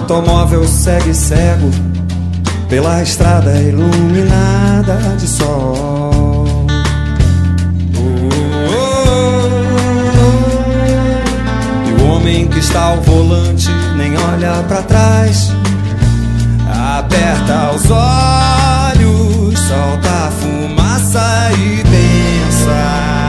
automóvel segue cego pela estrada iluminada de sol. E o homem que está ao volante nem olha pra trás, aperta os olhos, solta a fumaça e pensa.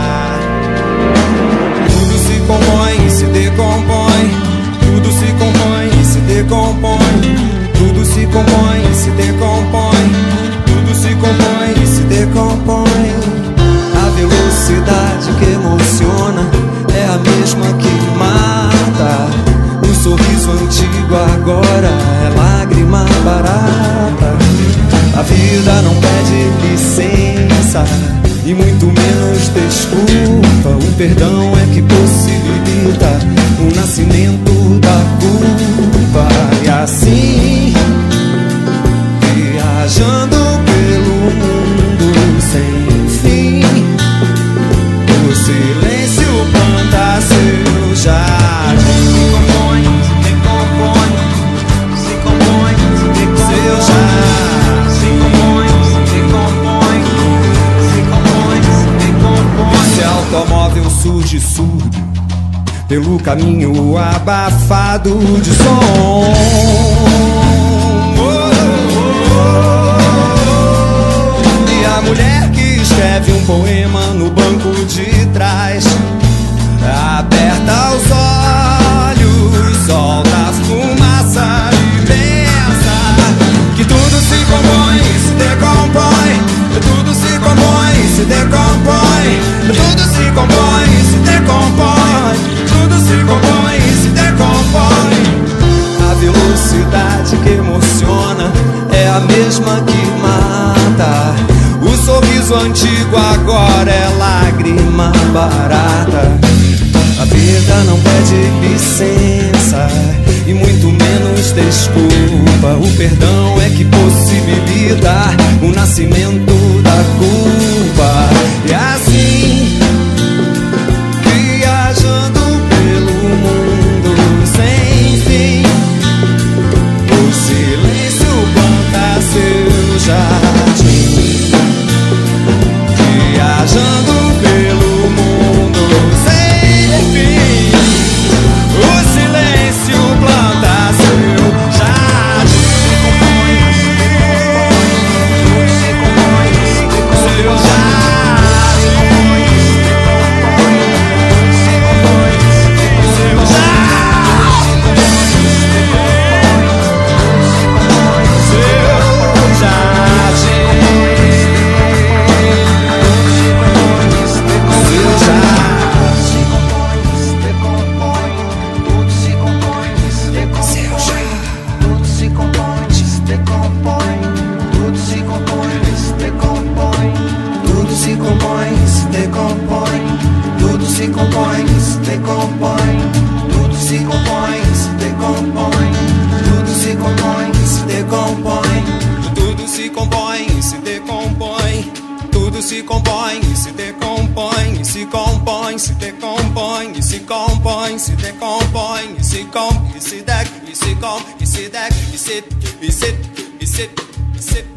Tudo se compõe e se decompõe, tudo se compõe e se decompõe, tudo se compõe e se decompõe, tudo se compõe e se decompõe. A velocidade que emociona é a mesma que mata. Um sorriso antigo agora é lágrima barata. A vida não pede licença e muito menos desculpa. O perdão é que possibilita o nascimento da culpa. E assim, viajando pelo mundo sem fim, o silêncio planta seu jardim. Se compõe, se decompõe, se compõe, se decompõe, seu jardim. Se compõe, se decompõe, se compõe, se decompõe. Esse automóvel surge surdo pelo caminho abafado de som. E a mulher que escreve um poema no banco de trás aperta os olhos, solta a fumaça e pensa que tudo se compõe e se decompõe, tudo se compõe e se decompõe, tudo se compõe e se decompõe, tudo se compõe e se decompõe. A velocidade que emociona é a mesma que mata. O sorriso antigo agora é lágrima barata. A vida não pede licença e muito menos desculpa. O perdão é que possibilita o nascimento da culpa. E assim, viajando pelo mundo sem fim, o silêncio planta seu jardim. Viajando pelo mundo sem fim, o silêncio planta seu jardim. Seu se